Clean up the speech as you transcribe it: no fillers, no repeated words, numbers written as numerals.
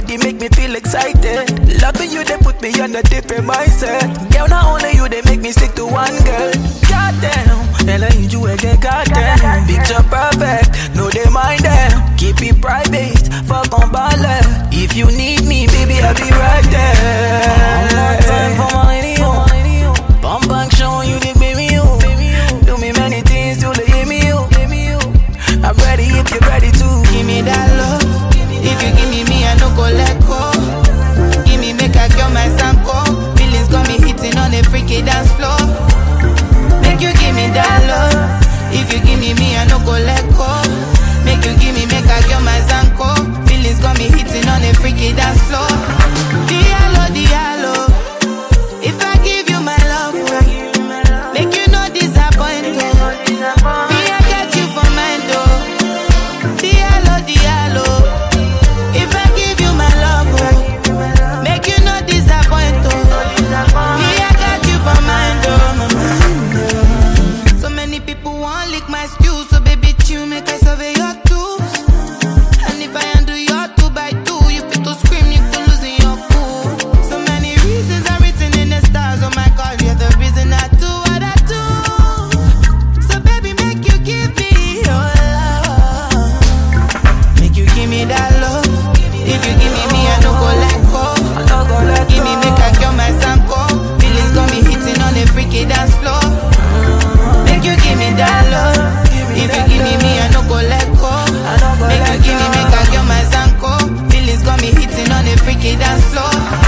body make me feel excited. Loving you, they put me on a different mindset. Girl, not only you, they make me stick to one girl. Goddamn, and I need you again, goddamn. Picture perfect, no they mind them. Keep it private, fuck on baller. If you need me, baby, I'll be right there. One time for my radio. Bump back, showing you the baby you. Do me many things till they hear me you. I'm ready if you're ready to. Give me that love. If you give me, I no go let go. Give me, make I cure my sample. Feelings got me hitting on a freaky dance floor. Make you give me that love. If you give me, I no go let go. Make you give me, make I cure my sample. Feelings got me hitting on a freaky dance floor. Diallo, diallo. If I give you my love, make you no disappoint. Me, I got you for mine, though. Diallo, diallo. If I give you my love, make you no disappoint. Me, I got you for mine, though. So many people want lick my stew, so baby, chew, make I survey your tools. And if I undo your 2x2, you fit to scream, you to losing your cool. So many reasons are written in the stars. Oh my God, you're the reason I do what I do. So baby, make you give me your love. Make you give me that love. If you give me, I no go let go. Give me, make I cure my sample. Feelings got me hitting on a freaky dance floor. Make you give me that love. If you give me, I no go let go. Make you give me, make I cure my sample. Feelings got me hitting on a freaky dance floor.